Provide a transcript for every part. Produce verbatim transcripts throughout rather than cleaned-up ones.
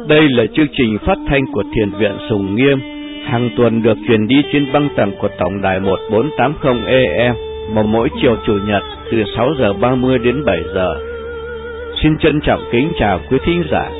Đây là chương trình phát thanh của Thiền viện Sùng Nghiêm, hàng tuần được truyền đi trên băng tần của tổng đài một bốn tám không A M vào mỗi chiều Chủ nhật từ sáu giờ ba mươi đến bảy giờ. Xin trân trọng kính chào quý thính giả.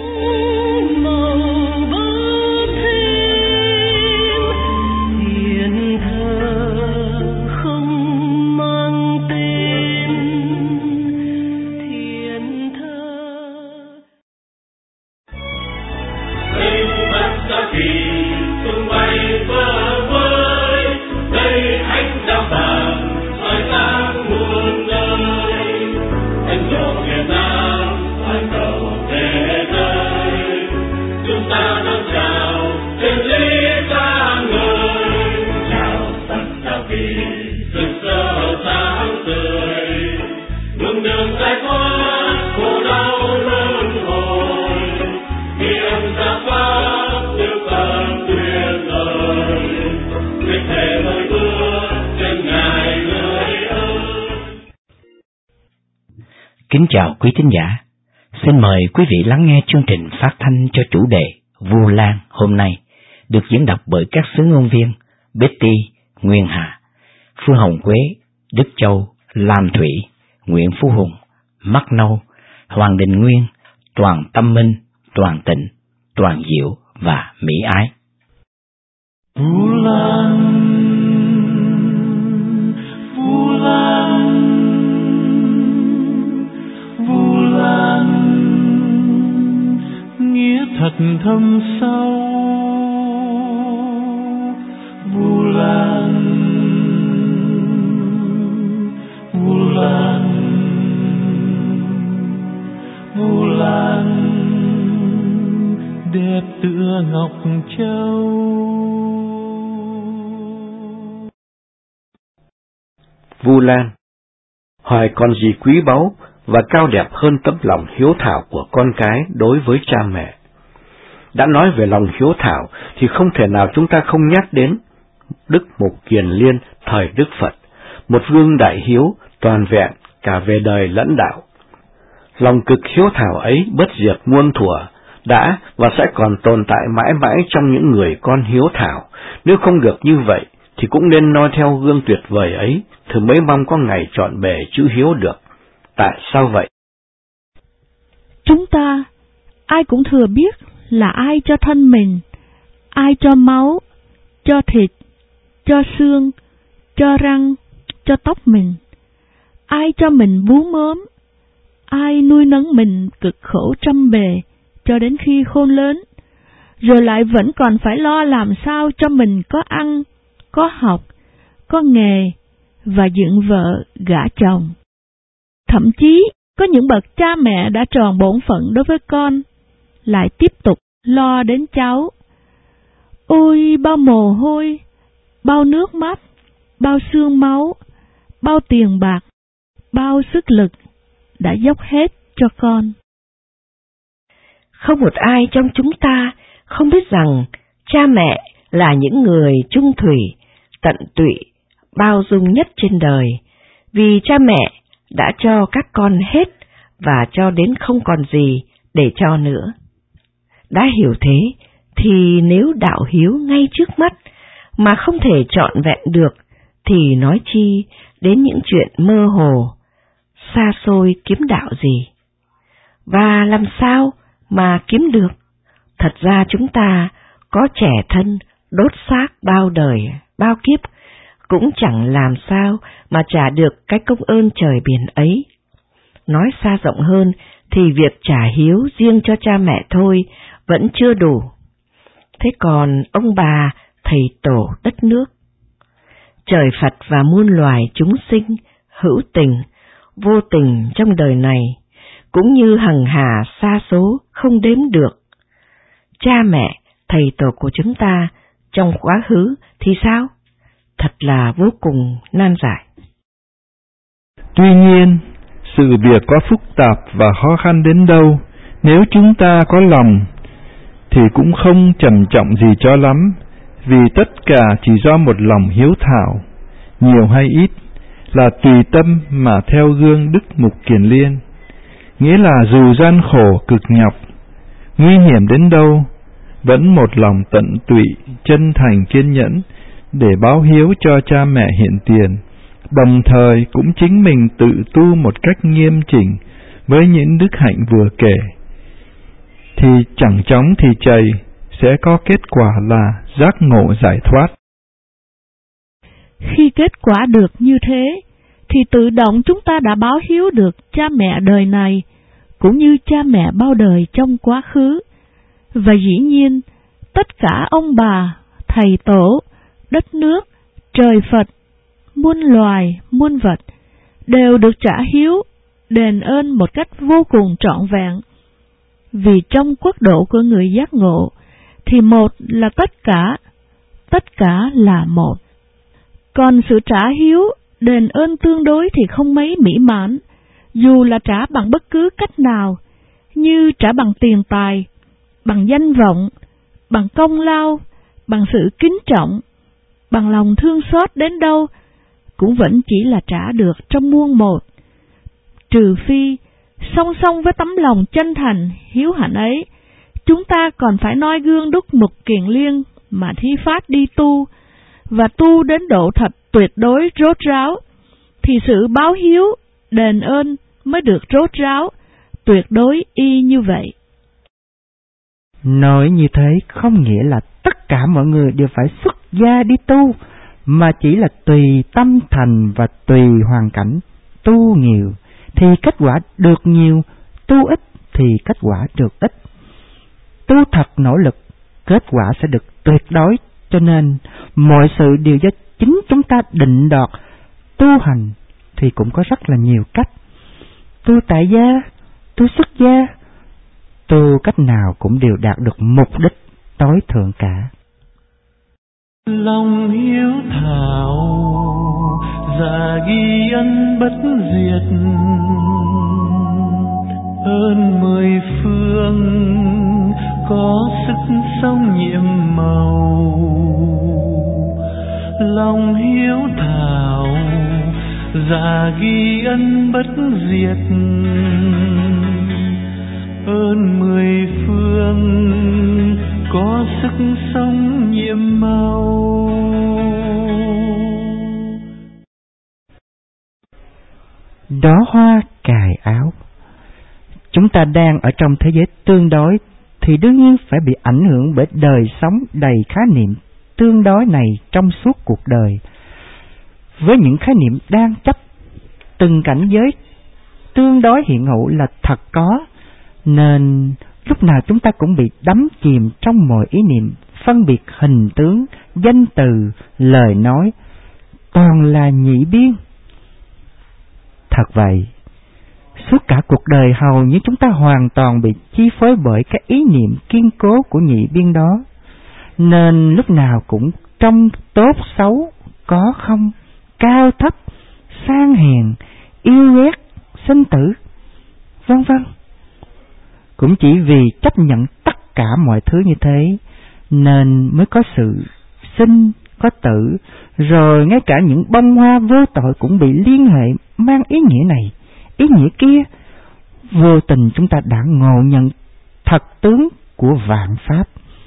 Kính chào quý thính giả, xin mời quý vị lắng nghe chương trình phát thanh cho chủ đề Vu Lan hôm nay, được diễn đọc bởi các xứ ngôn viên Betty, Nguyên Hà, Phương Hồng Quế, Đức Châu, Lam Thủy, Nguyễn Phú Hùng, Mắc Nâu, Hoàng Đình Nguyên, Toàn Tâm Minh, Toàn Tịnh, Toàn Diệu và Mỹ Ái. Vu Lan, Vu Lan, Vu Lan, nghĩa thật thâm sâu. Vu Lan, Vu Lan, Vu Lan, đẹp tựa ngọc châu. Vu Lan, hỏi còn gì quý báu và cao đẹp hơn tấm lòng hiếu thảo của con cái đối với cha mẹ. Đã nói về lòng hiếu thảo thì không thể nào chúng ta không nhắc đến Đức Mục Kiền Liên thời Đức Phật, một gương đại hiếu toàn vẹn cả về đời lẫn đạo. Lòng cực hiếu thảo ấy bất diệt muôn thuở, đã và sẽ còn tồn tại mãi mãi trong những người con hiếu thảo. Nếu không được như vậy thì cũng nên noi theo gương tuyệt vời ấy, thử mới mong có ngày trọn bề chữ hiếu được. Tại sao vậy? Chúng ta, ai cũng thừa biết là ai cho thân mình, ai cho máu, cho thịt, cho xương, cho răng, cho tóc mình. Ai cho mình bú mớm, ai nuôi nấng mình cực khổ trăm bề cho đến khi khôn lớn, rồi lại vẫn còn phải lo làm sao cho mình có ăn, có học, có nghề và dựng vợ gả chồng. Thậm chí có những bậc cha mẹ đã tròn bổn phận đối với con, lại tiếp tục lo đến cháu. Ôi bao mồ hôi, bao nước mắt, bao xương máu, bao tiền bạc, bao sức lực đã dốc hết cho con. Không một ai trong chúng ta không biết rằng cha mẹ là những người trung thủy, tận tụy, bao dung nhất trên đời, vì cha mẹ đã cho các con hết và cho đến không còn gì để cho nữa. Đã hiểu thế thì nếu đạo hiếu ngay trước mắt mà không thể trọn vẹn được thì nói chi đến những chuyện mơ hồ, xa xôi kiếm đạo gì. Và làm sao mà kiếm được? Thật ra chúng ta có trẻ thân đốt xác bao đời, bao kiếp, cũng chẳng làm sao mà trả được cái công ơn trời biển ấy. Nói xa rộng hơn thì việc trả hiếu riêng cho cha mẹ thôi vẫn chưa đủ. Thế còn ông bà, thầy tổ đất nước, trời Phật và muôn loài chúng sinh, hữu tình, vô tình trong đời này, cũng như hằng hà sa số không đếm được. Cha mẹ, thầy tổ của chúng ta trong quá khứ thì sao? Thật là vô cùng nan giải. Tuy nhiên, sự việc có phức tạp và khó khăn đến đâu, nếu chúng ta có lòng, thì cũng không trầm trọng gì cho lắm, vì tất cả chỉ do một lòng hiếu thảo, nhiều hay ít, là tùy tâm mà theo gương Đức Mục Kiền Liên, nghĩa là dù gian khổ cực nhọc, Nguy hiểm đến đâu, vẫn một lòng tận tụy, chân thành kiên nhẫn để báo hiếu cho cha mẹ hiện tiền, đồng thời cũng chính mình tự tu một cách nghiêm chỉnh với những đức hạnh vừa kể, thì chẳng chóng thì chày sẽ có kết quả là giác ngộ giải thoát. Khi kết quả được như thế, thì tự động chúng ta đã báo hiếu được cha mẹ đời này, cũng như cha mẹ bao đời trong quá khứ. Và dĩ nhiên, tất cả ông bà, thầy tổ, đất nước, trời Phật, muôn loài, muôn vật, đều được trả hiếu, đền ơn một cách vô cùng trọn vẹn. Vì trong quốc độ của người giác ngộ, thì một là tất cả, tất cả là một. Còn sự trả hiếu, đền ơn tương đối thì không mấy mỹ mãn, dù là trả bằng bất cứ cách nào, như trả bằng tiền tài, bằng danh vọng, bằng công lao, bằng sự kính trọng, bằng lòng thương xót đến đâu, cũng vẫn chỉ là trả được trong muôn một. Trừ phi, song song với tấm lòng chân thành, hiếu hạnh ấy, chúng ta còn phải noi gương Đức Mục Kiền Liên mà thi phát đi tu, và tu đến độ thật tuyệt đối rốt ráo, thì sự báo hiếu, đền ơn mới được rốt ráo, tuyệt đối y như vậy. Nói như thế không nghĩa là tất cả mọi người đều phải xuất gia đi tu, mà chỉ là tùy tâm thành và tùy hoàn cảnh. Tu nhiều thì kết quả được nhiều, tu ít thì kết quả được ít. Tu thật nỗ lực, kết quả sẽ được tuyệt đối, cho nên mọi sự đều do chính chúng ta định đoạt. Tu hành thì cũng có rất là nhiều cách. Tu tại gia, tu xuất gia, tu cách nào cũng đều đạt được mục đích tối thượng cả. Lòng hiếu thảo dạ ghi ân bất diệt, ơn mười phương có sức sống nhiệm màu. Lòng hiếu thảo dạ ghi ân bất diệt, ơn mười phương có sức sống nhiệm màu. Đó hoa cài áo. Chúng ta đang ở trong thế giới tương đối thì đương nhiên phải bị ảnh hưởng bởi đời sống đầy khái niệm tương đối này trong suốt cuộc đời. Với những khái niệm đang chấp, từng cảnh giới tương đối hiện hữu là thật có, nên lúc nào chúng ta cũng bị đắm chìm trong mọi ý niệm phân biệt hình tướng, danh từ, lời nói, toàn là nhị biên. Thật vậy, suốt cả cuộc đời hầu như chúng ta hoàn toàn bị chi phối bởi cái ý niệm kiên cố của nhị biên đó, nên lúc nào cũng trong tốt xấu, có không, cao thấp, sang hèn, yêu ghét, sinh tử, vân vân. Cũng chỉ vì chấp nhận tất cả mọi thứ như thế, nên mới có sự sinh, có tử, rồi ngay cả những bông hoa vô tội cũng bị liên hệ mang ý nghĩa này, ý nghĩa kia. Vô tình chúng ta đã ngộ nhận thật tướng của vạn pháp.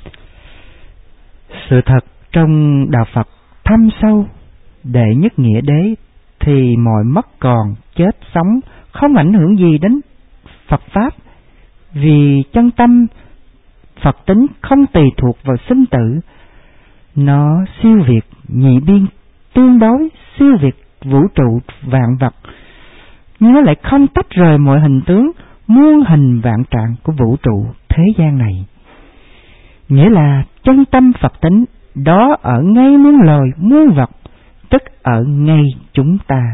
Sự thật trong đạo Phật thâm sâu, đệ nhất nghĩa đế, thì mọi mất còn, chết sống không ảnh hưởng gì đến Phật Pháp, vì chân tâm Phật tính không tùy thuộc vào sinh tử. Nó siêu việt nhị biên tương đối, siêu việt vũ trụ vạn vật, nhưng nó lại không tách rời mọi hình tướng muôn hình vạn trạng của vũ trụ thế gian này. Nghĩa là chân tâm Phật tính đó ở ngay muôn loài muôn vật, tức ở ngay chúng ta.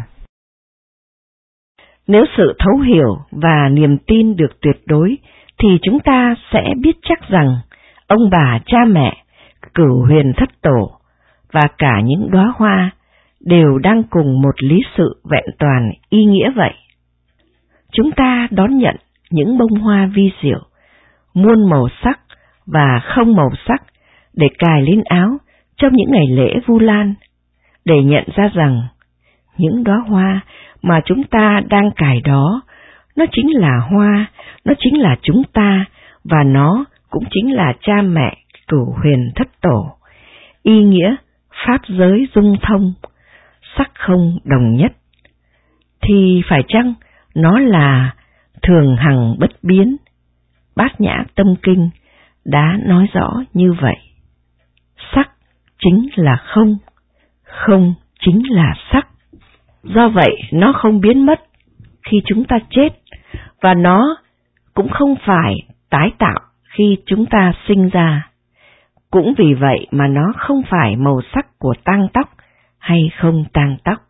Nếu sự thấu hiểu và niềm tin được tuyệt đối, thì chúng ta sẽ biết chắc rằng ông bà cha mẹ, cửu huyền thất tổ và cả những đóa hoa đều đang cùng một lý sự vẹn toàn ý nghĩa vậy. Chúng ta đón nhận những bông hoa vi diệu, muôn màu sắc và không màu sắc để cài lên áo trong những ngày lễ Vu Lan, để nhận ra rằng những đóa hoa mà chúng ta đang cài đó, nó chính là hoa, nó chính là chúng ta, và nó cũng chính là cha mẹ cửu huyền thất tổ, ý nghĩa pháp giới dung thông, sắc không đồng nhất, thì phải chăng nó là thường hằng bất biến? Bát Nhã Tâm Kinh đã nói rõ như vậy. Sắc chính là không, không chính là sắc. Do vậy nó không biến mất khi chúng ta chết, và nó cũng không phải tái tạo khi chúng ta sinh ra. Cũng vì vậy mà nó không phải màu sắc của tang tóc hay không tang tóc.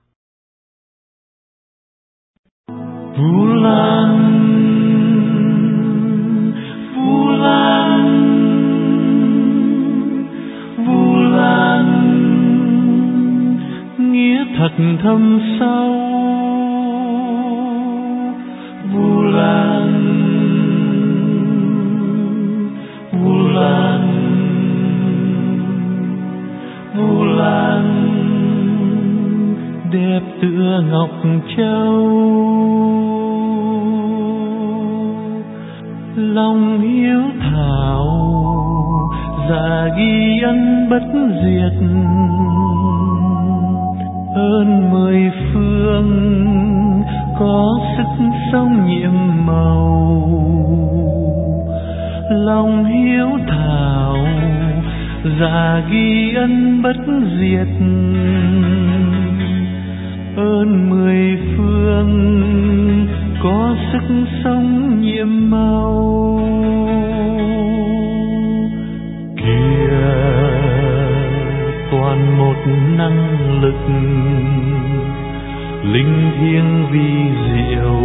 Vu Lan, Vu Lan, Vu Lan, nghĩa thật thâm sâu. Vu Lan, Vu Lan, Vu Lan, đẹp tựa ngọc châu. Lòng hiếu thảo dạ ghi ân bất diệt, ơn mười phương có sức sống nhiệm màu. Lòng hiếu thảo dạ ghi ân bất diệt, ơn mười phương có sức sống nhiệm màu. Kìa toàn một năng lực linh thiêng vi diệu,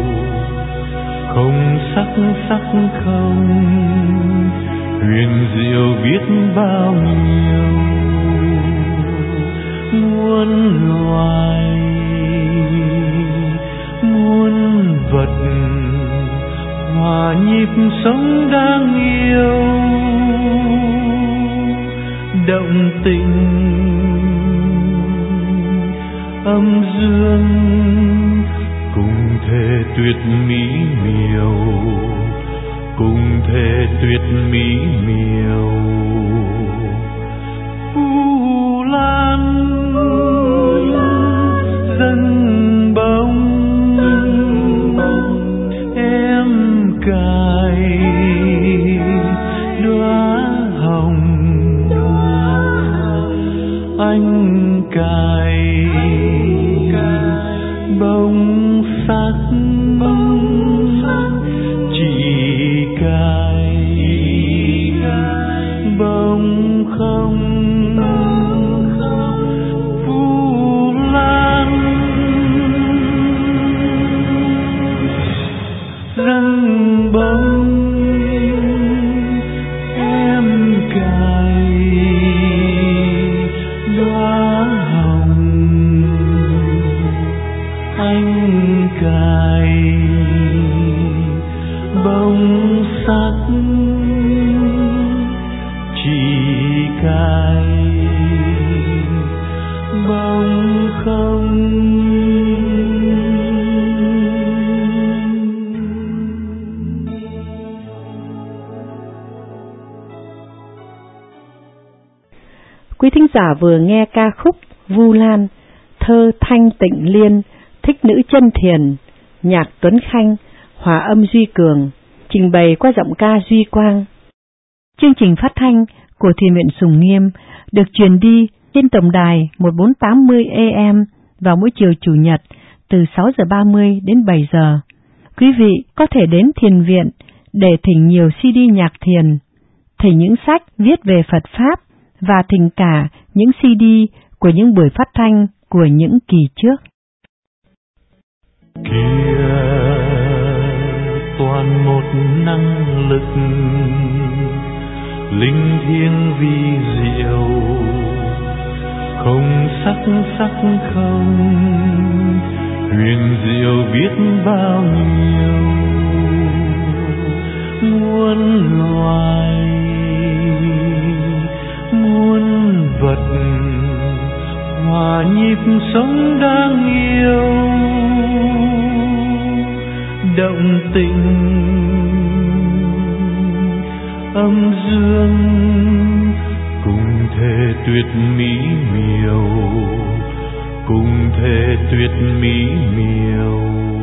không sắc sắc không, huyền diệu biết bao nhiêu. Muôn loài muôn vật hòa nhịp sống đáng yêu, động tình âm dương cùng thể tuyệt mỹ miều, cùng thể tuyệt mỹ miều. Vu Lan dâng bông em cài đóa hồng, anh cài bông sắc, chị cài bông không. Vu Lan dâng bông em cài đóa hồng, anh cài bông sắc, chị cài bông không. Quý thính giả vừa nghe ca khúc Vu Lan, thơ Thanh Tịnh Liên, thích nữ chân thiền, nhạc Tuấn Khanh, hòa âm Duy Cường, trình bày qua giọng ca Duy Quang. Chương trình phát thanh của Thiền viện Sùng Nghiêm được truyền đi trên tổng đài một bốn tám mươi A M vào mỗi chiều Chủ nhật từ sáu giờ ba mươi đến bảy giờ. Quý vị có thể đến thiền viện để thỉnh nhiều C D nhạc thiền, thỉnh những sách viết về Phật Pháp và thỉnh cả những C D của những buổi phát thanh của những kỳ trước. Kìa toàn một năng lực linh thiêng vi diệu, không sắc sắc không, huyền diệu biết bao nhiêu. Muôn loài muôn vật hòa nhịp sống đáng yêu, động tình âm dương, cùng thề tuyệt mỹ miều, cùng thề tuyệt mỹ miều.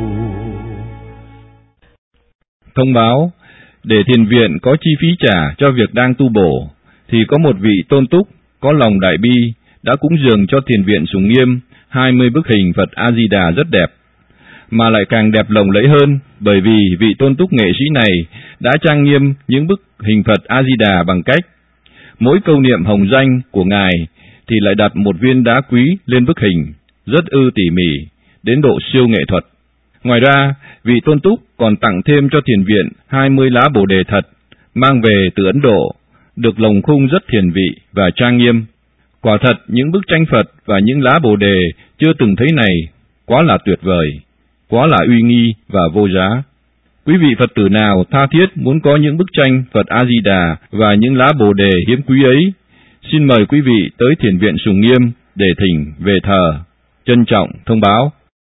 Thông báo, để thiền viện có chi phí trả cho việc đang tu bổ, thì có một vị tôn túc có lòng đại bi đã cúng dường cho thiền viện Sùng Nghiêm hai mươi bức hình Phật A-di-đà rất đẹp, mà lại càng đẹp lộng lẫy hơn bởi vì vị tôn túc nghệ sĩ này đã trang nghiêm những bức hình Phật A-di-đà bằng cách mỗi câu niệm hồng danh của Ngài thì lại đặt một viên đá quý lên bức hình, rất ư tỉ mỉ, đến độ siêu nghệ thuật. Ngoài ra, vị tôn túc còn tặng thêm cho thiền viện hai mươi lá bồ đề thật, mang về từ Ấn Độ, được lồng khung rất thiền vị và trang nghiêm. Quả thật, những bức tranh Phật và những lá bồ đề chưa từng thấy này quá là tuyệt vời, quá là uy nghi và vô giá. Quý vị Phật tử nào tha thiết muốn có những bức tranh Phật A-di-đà và những lá bồ đề hiếm quý ấy, xin mời quý vị tới thiền viện Sùng Nghiêm để thỉnh về thờ. Trân trọng thông báo.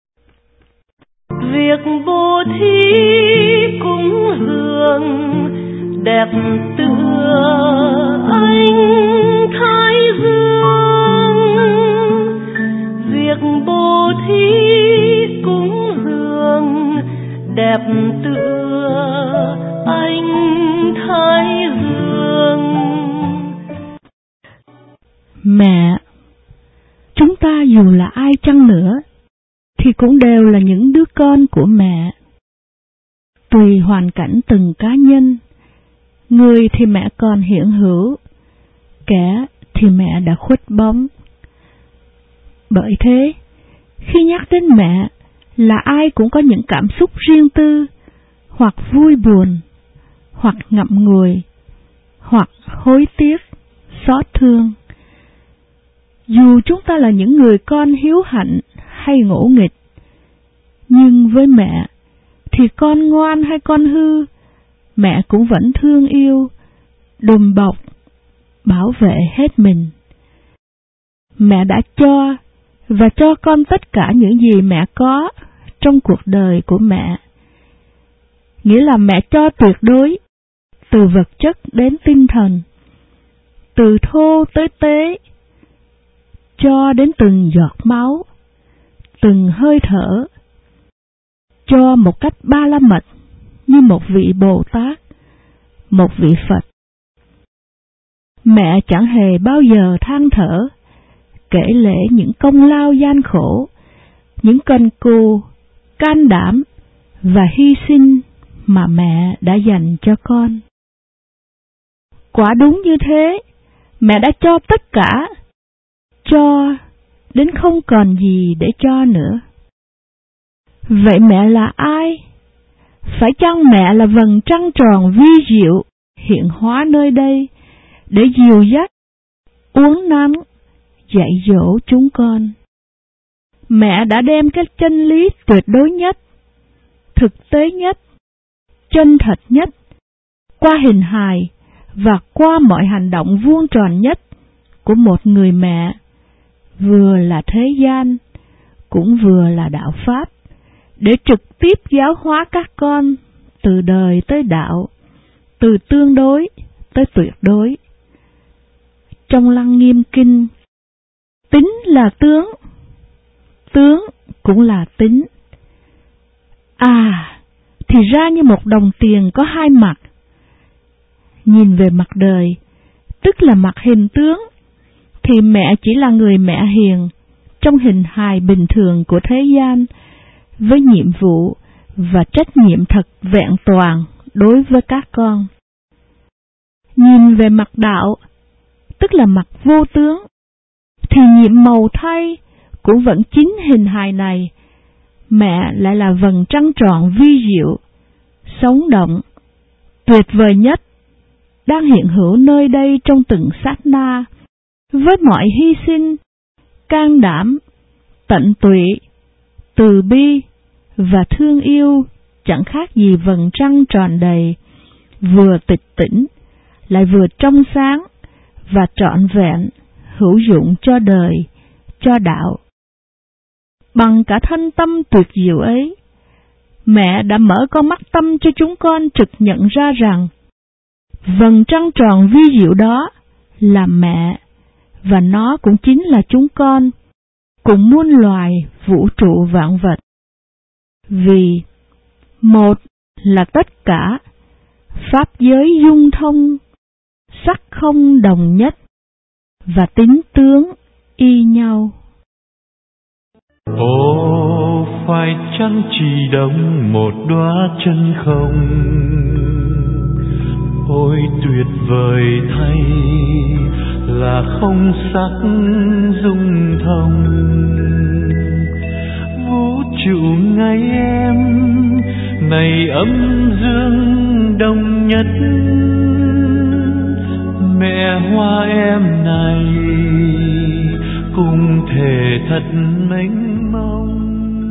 Việc bố thí cúng dường đẹp tựa ánh thái dương, việc bố thí cúng dường đẹp tựa ánh thái dương. Mẹ, chúng ta dù là ai chăng nữa thì cũng đều là những đứa con của mẹ. Tùy hoàn cảnh từng cá nhân, người thì mẹ còn hiện hữu, kẻ thì mẹ đã khuất bóng. Bởi thế, khi nhắc đến mẹ là ai cũng có những cảm xúc riêng tư, hoặc vui buồn, hoặc ngậm ngùi, hoặc hối tiếc, xót thương. Dù chúng ta là những người con hiếu hạnh hay ngỗ nghịch, nhưng với mẹ thì con ngoan hay con hư, mẹ cũng vẫn thương yêu, đùm bọc, bảo vệ hết mình. Mẹ đã cho và cho con tất cả những gì mẹ có trong cuộc đời của mẹ. Nghĩa là mẹ cho tuyệt đối, từ vật chất đến tinh thần, từ thô tới tế, cho đến từng giọt máu, từng hơi thở, cho một cách ba la mật như một vị Bồ Tát, một vị Phật. Mẹ chẳng hề bao giờ than thở, kể lể những công lao gian khổ, những cần cù, can đảm và hy sinh mà mẹ đã dành cho con. Quả đúng như thế, mẹ đã cho tất cả, cho đến không còn gì để cho nữa. Vậy mẹ là ai? Phải chăng mẹ là vầng trăng tròn vi diệu hiện hóa nơi đây để dìu dắt, uốn nắn, dạy dỗ chúng con? Mẹ đã đem cái chân lý tuyệt đối nhất, thực tế nhất, chân thật nhất qua hình hài và qua mọi hành động vuông tròn nhất của một người mẹ, vừa là thế gian, cũng vừa là đạo Pháp, để trực tiếp giáo hóa các con từ đời tới đạo, từ tương đối tới tuyệt đối. Trong Lăng Nghiêm Kinh, tính là tướng, tướng cũng là tính. À, thì ra như một đồng tiền có hai mặt. Nhìn về mặt đời, tức là mặt hình tướng, thì mẹ chỉ là người mẹ hiền trong hình hài bình thường của thế gian, với nhiệm vụ và trách nhiệm thật vẹn toàn đối với các con. Nhìn về mặt đạo, tức là mặt vô tướng, thì nhiệm màu thay cũng vẫn chính hình hài này, mẹ lại là vầng trăng tròn vi diệu, sống động, tuyệt vời nhất, đang hiện hữu nơi đây trong từng sát na, với mọi hy sinh, can đảm, tận tụy, từ bi và thương yêu, chẳng khác gì vầng trăng tròn đầy, vừa tịch tỉnh, lại vừa trong sáng và trọn vẹn, hữu dụng cho đời, cho đạo. Bằng cả thân tâm tuyệt diệu ấy, mẹ đã mở con mắt tâm cho chúng con trực nhận ra rằng, Vầng trăng tròn vi diệu đó là mẹ, và nó cũng chính là chúng con, cùng muôn loài vũ trụ vạn vật. Vì một là tất cả, pháp giới dung thông, sắc không đồng nhất, và tính tướng y nhau. Ô, phải chăng chỉ đóng một đóa chân không? Ôi tuyệt vời thay là không sắc dung thông. Vũ trụ ngày em này âm dương đồng nhất, mẹ hoa em này cùng thể thật mênh mông.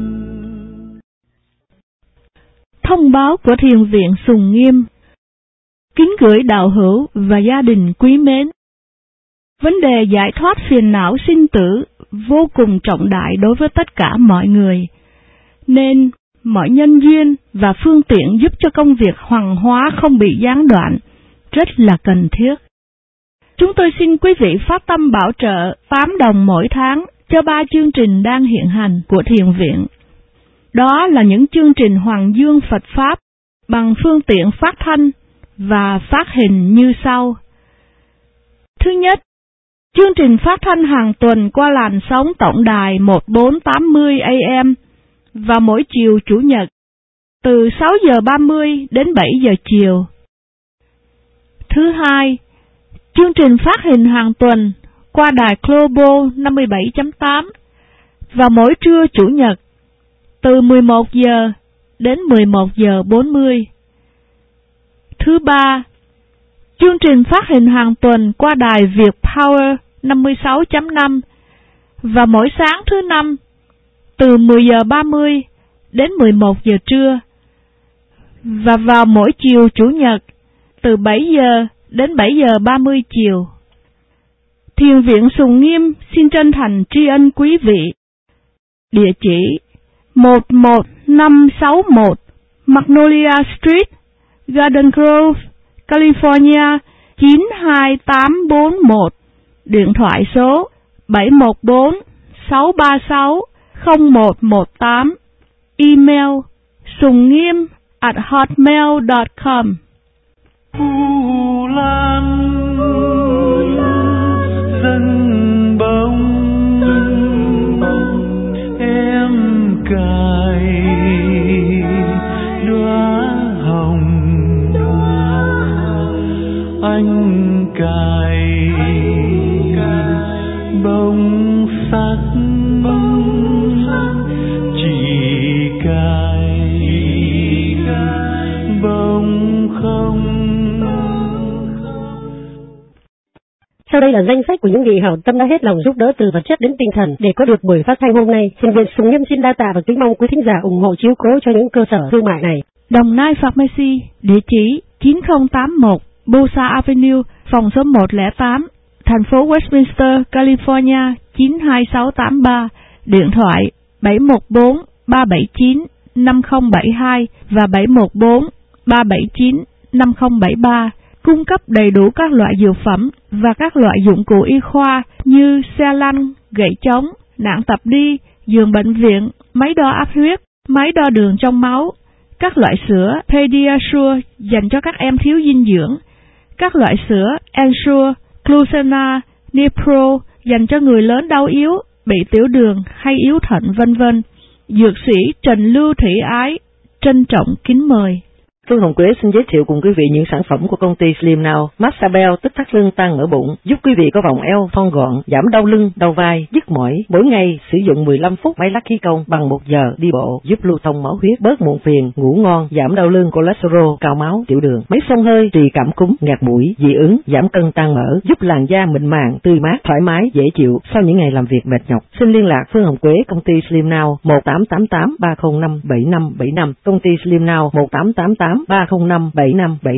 Thông báo của Thiền viện Sùng Nghiêm. Kính gửi đạo hữu và gia đình quý mến. Vấn đề giải thoát phiền não sinh tử vô cùng trọng đại đối với tất cả mọi người, nên mọi nhân duyên và phương tiện giúp cho công việc hoàng hóa không bị gián đoạn rất là cần thiết. Chúng tôi xin quý vị phát tâm bảo trợ tám đồng mỗi tháng cho ba chương trình đang hiện hành của Thiền viện. Đó là những chương trình Hoàng Dương Phật Pháp bằng phương tiện phát thanh và phát hình như sau. Thứ nhất, chương trình phát thanh hàng tuần qua làn sóng tổng đài một bốn tám mươi A M và mỗi chiều Chủ nhật từ sáu giờ ba mươi đến bảy giờ chiều. Thứ hai, chương trình phát hình hàng tuần qua đài Global năm mươi bảy chấm tám và mỗi trưa Chủ nhật từ mười một giờ đến mười một giờ bốn mươi. Thứ ba, chương trình phát hình hàng tuần qua đài Việt Power năm mươi sáu chấm năm và mỗi sáng thứ năm từ mười giờ ba mươi đến mười một giờ trưa, và vào mỗi chiều Chủ nhật từ bảy giờ đến bảy giờ ba mươi chiều. Thiền viện Sùng Nghiêm xin chân thành tri ân quý vị. Địa chỉ một một năm sáu một Magnolia Street, Garden Grove, California chín hai tám bốn một. Điện thoại số bảy một bốn sáu ba sáu không một một tám. Email sùng nghiêm at hotmail dot com. Phù Lan dâng bông, em cài đóa hồng, anh cài bông sắc, chỉ cài bông không. Sau đây là danh sách của những vị hảo tâm đã hết lòng giúp đỡ từ vật chất đến tinh thần để có được buổi phát thanh hôm nay. Thiền viện Sùng Nghiêm xin đa tạ và kính mong quý thính giả ủng hộ chiếu cố cho những cơ sở thương mại này. Đồng Nai Pharmacy, địa chỉ chín không tám một Bosa Avenue, phòng số một không tám, thành phố Westminster, California chín hai sáu tám ba. Điện thoại bảy một bốn ba bảy chín năm không bảy hai và bảy một bốn ba bảy chín năm không bảy ba. Cung cấp đầy đủ các loại dược phẩm và các loại dụng cụ y khoa như xe lăn, gậy chống, nạng tập đi, giường bệnh viện, máy đo áp huyết, máy đo đường trong máu, các loại sữa Pediasure dành cho các em thiếu dinh dưỡng, các loại sữa Ensure, Glucena, Nipro dành cho người lớn đau yếu, bị tiểu đường hay yếu thận vân vân. Dược sĩ Trần Lưu Thị Ái trân trọng kính mời. Phương Hồng Quế xin giới thiệu cùng quý vị những sản phẩm của công ty Slim Now. Massabel tức thắt lưng tăng mỡ bụng, giúp quý vị có vòng eo thon gọn, giảm đau lưng, đau vai, nhức mỏi. Mỗi ngày sử dụng mười lăm phút máy lắc khí công bằng một giờ đi bộ, giúp lưu thông máu huyết, bớt muộn phiền, ngủ ngon, giảm đau lưng, cholesterol, cao máu, tiểu đường. Máy xông hơi trị cảm cúm, nghẹt mũi, dị ứng, giảm cân tăng mỡ, giúp làn da mịn màng, tươi mát, thoải mái, dễ chịu sau những ngày làm việc mệt nhọc. Xin liên lạc Phương Hồng Quế, công ty Slim Now một tám tám tám ba không năm bảy năm bảy năm, công ty Slim Now một tám tám tám ba không năm bảy năm bảy năm.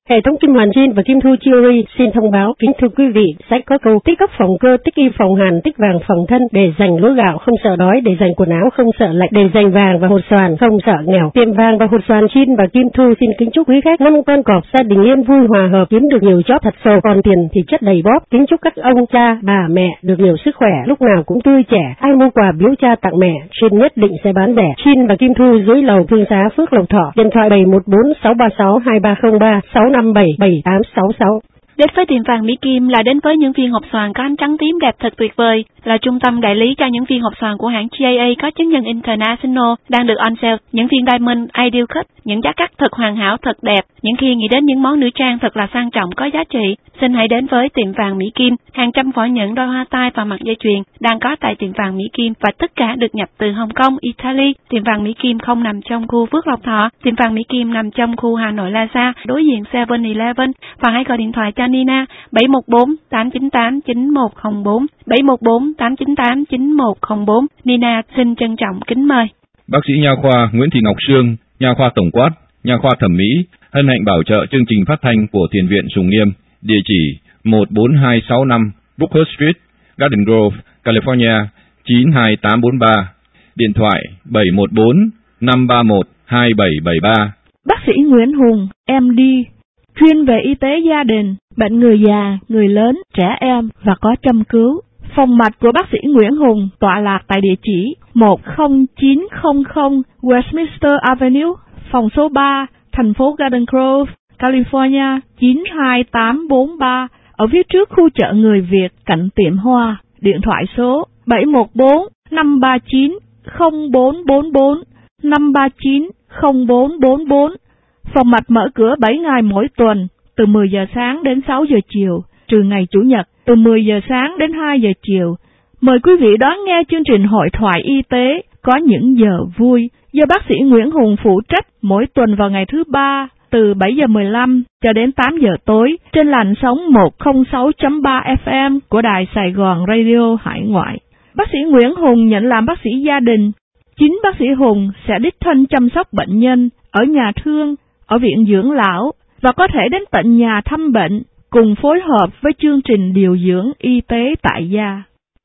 Hệ thống Kim Hoàn Jean và Kim Thu Jewelry xin thông báo, kính thưa quý vị, sách có câu tích gốc phòng cơ, tích y phòng hàn, tích vàng phòng thân, để dành lúa gạo không sợ đói, để dành quần áo không sợ lạnh, để dành vàng và hột xoàn không sợ nghèo. Tiệm vàng và hột xoàn Jean và Kim Thu xin kính chúc quý khách năm con cọp gia đình yên vui hòa hợp, kiếm được nhiều job thật sồ, còn tiền thì chất đầy bóp. Kính chúc các ông cha, bà, mẹ được nhiều sức khỏe, lúc nào cũng tươi trẻ. Ai mua quà biếu cha tặng mẹ, Jean nhất định sẽ bán rẻ. Jean và Kim Thu dưới lầu Thương Xá, Phước Lộc Thọ. Điện thoại bảy một bốn sáu ba sáu hai ba không ba sáu năm bảy bảy tám sáu sáu. Đến với tiệm vàng Mỹ Kim là đến với những viên hộp xoàn có ánh trắng tím đẹp thật tuyệt vời, là trung tâm đại lý cho những viên hộp xoàn của hãng giê a a có chứng nhận International đang được on sale. Những viên Diamond Ideal Cut, những giá cắt thật hoàn hảo, thật đẹp. Những khi nghĩ đến những món nữ trang thật là sang trọng, có giá trị, xin hãy đến với tiệm vàng Mỹ Kim. Hàng trăm vỏ nhẫn, đôi hoa tai và mặt dây chuyền đang có tại tiệm vàng Mỹ Kim và tất cả được nhập từ Hồng Kông, Italy. Tiệm vàng Mỹ Kim không nằm trong khu Phước Lộc Thọ, tiệm vàng Mỹ Kim nằm trong khu Hà Nội Plaza, đối diện seven eleven. Và hãy gọi điện thoại cho Nina bảy một bốn tám chín tám chín một không bốn bảy một bốn tám chín tám chín một không bốn. Nina xin trân trọng kính mời. Bác sĩ nha khoa Nguyễn Thị Ngọc Sương, nha khoa tổng quát, nha khoa thẩm mỹ, hân hạnh bảo trợ chương trình phát thanh của Thiền viện Sùng Nghiêm. Địa chỉ một bốn hai sáu năm Brookhurst Street, Garden Grove, California chín hai tám bốn ba. Điện thoại bảy một bốn năm ba một hai bảy bảy ba. Bác sĩ Nguyễn Hùng, em đê, chuyên về y tế gia đình, bệnh người già, người lớn, trẻ em và có châm cứu. Phòng mạch của bác sĩ Nguyễn Hùng tọa lạc tại địa chỉ một không chín không không Westminster Avenue, phòng số ba, thành phố Garden Grove, California chín hai tám bốn ba, ở phía trước khu chợ người Việt cạnh tiệm hoa. Điện thoại số bảy một bốn năm ba chín không bốn bốn bốn năm ba chín không bốn bốn bốn. Phòng mạch mở cửa bảy ngày mỗi tuần, từ mười giờ sáng đến sáu giờ chiều, trừ ngày Chủ nhật, từ mười giờ sáng đến hai giờ chiều. Mời quý vị đón nghe chương trình hội thoại y tế có những giờ vui do bác sĩ Nguyễn Hùng phụ trách mỗi tuần vào ngày thứ ba từ bảy giờ mười lăm cho đến tám giờ tối trên làn sóng một không sáu chấm ba ép em của Đài Sài Gòn Radio Hải Ngoại. Bác sĩ Nguyễn Hùng nhận làm bác sĩ gia đình. Chính bác sĩ Hùng sẽ đích thân chăm sóc bệnh nhân ở nhà thương, ở viện dưỡng lão và có thể đến tận nhà thăm bệnh cùng phối hợp với chương trình điều dưỡng y tế tại gia.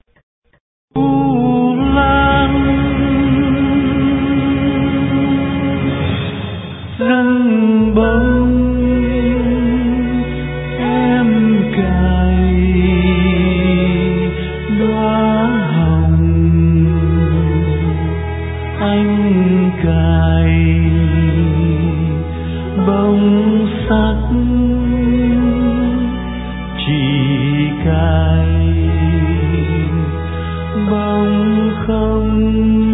Răng bông em cài đóa hồng, anh cài bông sắc, chỉ cài bông không.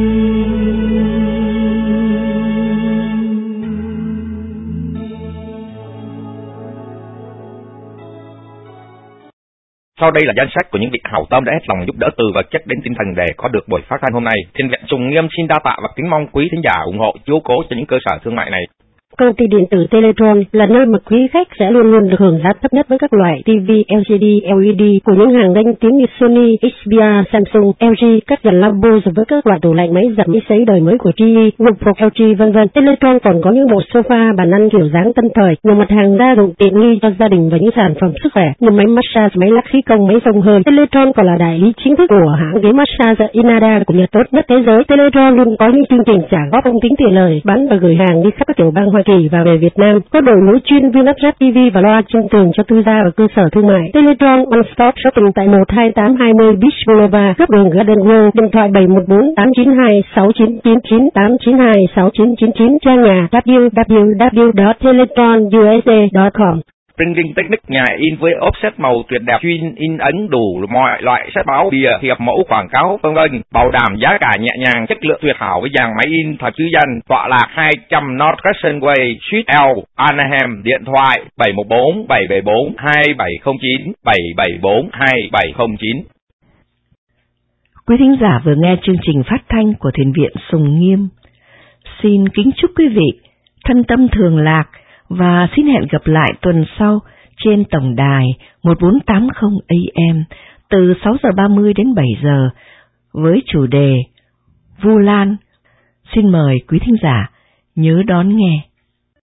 Sau đây là danh sách của những vị hảo tâm đã hết lòng giúp đỡ từ vật chất đến tinh thần để có được buổi phát thanh hôm nay. Thiền viện Sùng Nghiêm xin đa tạ và kính mong quý thính giả ủng hộ chiếu cố cho những cơ sở thương mại này. Công ty điện tử Teletron là nơi mà quý khách sẽ luôn luôn được hưởng giá thấp nhất với các loại ti vi lờ xê đê, lờ e đê của những hàng danh tiếng như Sony, hát bê rờ, Samsung, lờ giê, các dàn Lambo với các loại tủ lạnh máy giặt máy sấy đời mới của giê e, gục phục lờ giê vân vân. Teletron còn có những bộ sofa, bàn ăn kiểu dáng tân thời, nhiều mặt hàng gia dụng tiện nghi cho gia đình và những sản phẩm sức khỏe như máy massage, máy lắc khí công, máy xông hơi. Teletron còn là đại lý chính thức của hãng ghế massage Inada của nhà tốt nhất thế giới. Teletron luôn có những chương trình trả góp không tính tiền lời, bán và gửi hàng đi khắp các tiểu bang Hoa Kỳ và về Việt Nam. Có đội ngũ chuyên viên lắp ráp ti vi và loa trên tường cho tư gia và cơ sở thương mại. Teletron One Stop Shopping tại một hai tám hai mươi Beach Boulevard, góc đường Garden Grove. Điện thoại bảy một bốn tám chín hai sáu chín chín chín tám chín hai sáu chín chín chín. Trang nhà w w w chấm teletron u s a chấm com. Printing Technique, nhà in với offset màu tuyệt đẹp, chuyên in ấn đủ mọi loại sách báo, bìa, thiệp mẫu, quảng cáo, vân vân, bảo đảm giá cả nhẹ nhàng, chất lượng tuyệt hảo với dàn máy in thật chữ danh. Tọa lạc hai trăm North Crescent Way, Suite L, Anaheim. Điện thoại bảy một bốn bảy bảy bốn hai bảy không chín bảy bảy bốn hai bảy không chín. Quý thính giả vừa nghe chương trình phát thanh của Thiền viện Sùng Nghiêm. Xin kính chúc quý vị thân tâm thường lạc và xin hẹn gặp lại tuần sau trên tổng đài một bốn tám không A M từ sáu giờ ba mươi đến bảy giờ với chủ đề Vu Lan. Xin mời quý thính giả nhớ đón nghe.